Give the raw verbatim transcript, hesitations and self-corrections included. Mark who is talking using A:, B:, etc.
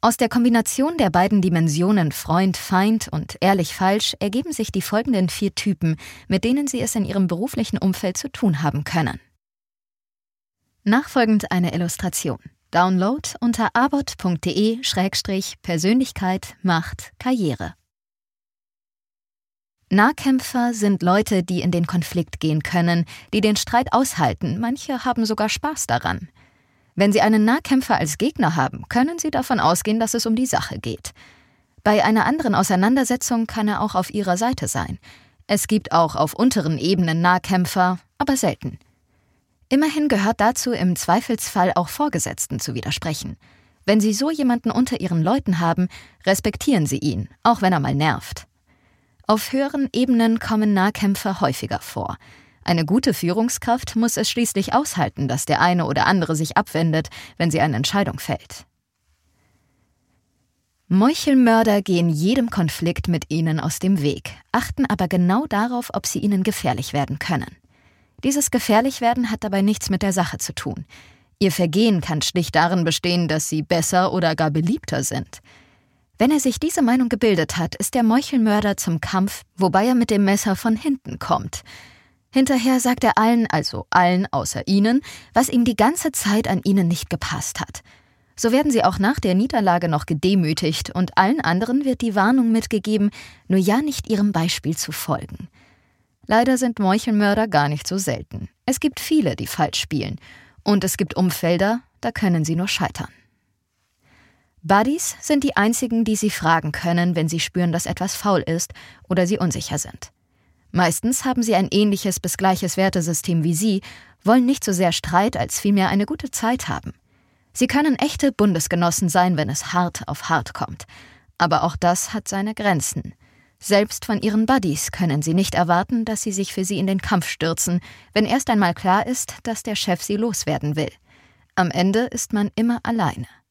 A: Aus der Kombination der beiden Dimensionen Freund, Feind und ehrlich, falsch ergeben sich die folgenden vier Typen, mit denen Sie es in Ihrem beruflichen Umfeld zu tun haben können. Nachfolgend eine Illustration. Download unter abot.de Schrägstrich Persönlichkeit macht Karriere. Nahkämpfer sind Leute, die in den Konflikt gehen können, die den Streit aushalten, manche haben sogar Spaß daran. Wenn Sie einen Nahkämpfer als Gegner haben, können Sie davon ausgehen, dass es um die Sache geht. Bei einer anderen Auseinandersetzung kann er auch auf Ihrer Seite sein. Es gibt auch auf unteren Ebenen Nahkämpfer, aber selten. Immerhin gehört dazu, im Zweifelsfall auch Vorgesetzten zu widersprechen. Wenn Sie so jemanden unter Ihren Leuten haben, respektieren Sie ihn, auch wenn er mal nervt. Auf höheren Ebenen kommen Nahkämpfer häufiger vor. Eine gute Führungskraft muss es schließlich aushalten, dass der eine oder andere sich abwendet, wenn sie eine Entscheidung fällt. Meuchelmörder gehen jedem Konflikt mit ihnen aus dem Weg, achten aber genau darauf, ob sie ihnen gefährlich werden können. Dieses Gefährlichwerden hat dabei nichts mit der Sache zu tun. Ihr Vergehen kann schlicht darin bestehen, dass sie besser oder gar beliebter sind. Wenn er sich diese Meinung gebildet hat, ist der Meuchelmörder zum Kampf, wobei er mit dem Messer von hinten kommt. Hinterher sagt er allen, also allen außer ihnen, was ihm die ganze Zeit an ihnen nicht gepasst hat. So werden sie auch nach der Niederlage noch gedemütigt und allen anderen wird die Warnung mitgegeben, nur ja nicht ihrem Beispiel zu folgen. Leider sind Meuchelmörder gar nicht so selten. Es gibt viele, die falsch spielen. Und es gibt Umfelder, da können sie nur scheitern. Buddies sind die einzigen, die Sie fragen können, wenn Sie spüren, dass etwas faul ist oder Sie unsicher sind. Meistens haben sie ein ähnliches bis gleiches Wertesystem wie Sie, wollen nicht so sehr Streit, als vielmehr eine gute Zeit haben. Sie können echte Bundesgenossen sein, wenn es hart auf hart kommt. Aber auch das hat seine Grenzen. Selbst von ihren Buddies können sie nicht erwarten, dass sie sich für sie in den Kampf stürzen, wenn erst einmal klar ist, dass der Chef sie loswerden will. Am Ende ist man immer alleine.